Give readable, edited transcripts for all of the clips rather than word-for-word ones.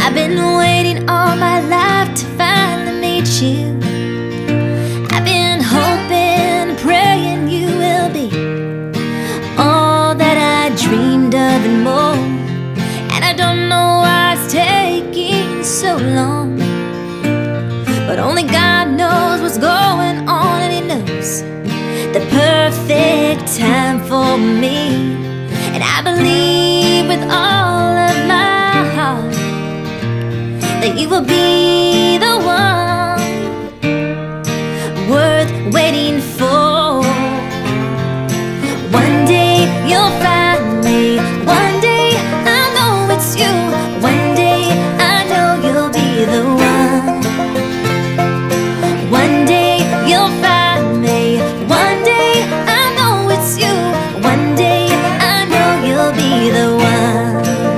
I've been waiting all my life to finally meet you. I've been hoping, praying you will be all that I dreamed of and more. And I don't know why it's taking so long, but only God knows what's going on, and He knows the perfect time for me. And I believe with all of my heart that you will be the one worth waiting for. One day you'll find me, one day I know it's you, one day I know you'll be the one. One day you'll find me, one day I know it's you, one day I know you'll be the one.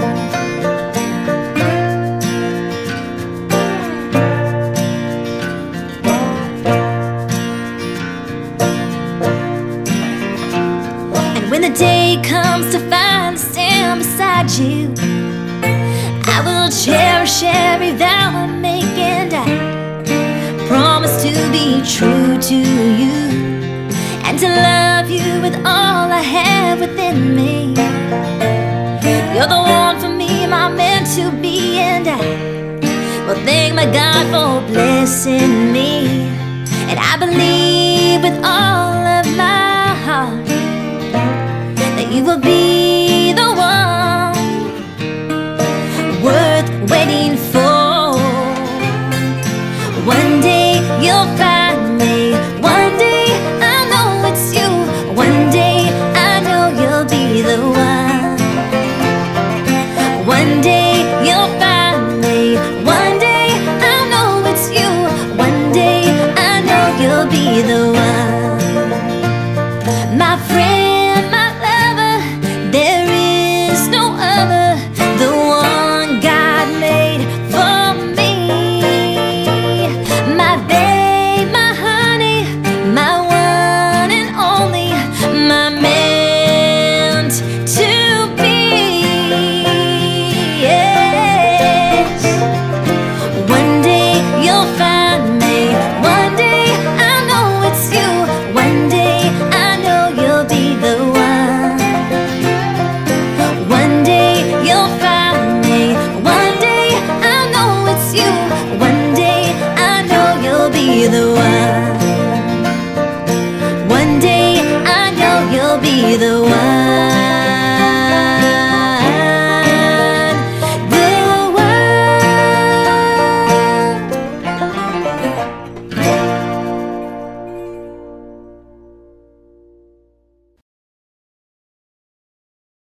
When the day comes to finally stand beside you, I will cherish every vow I make, and I promise to be true to you and to love you with all I have within me. You're the one for me, my meant to be, and I will thank my God for blessing me. And I believe with all of my heart that you will be the one worth waiting for. One day you'll find me, one day I know it's you, one day I know you'll be the one. One day you'll find me, one day I know it's you, one day I know you'll be the one. My friend, my lover, there is no other, the one God made for me. My babe, my honey, my one and only, my meant to be. Yes. One day you'll find me, one day I know it's you, one day I know you'll be the one. One day you'll find me, one day I know it's you, one day I know you'll be the one.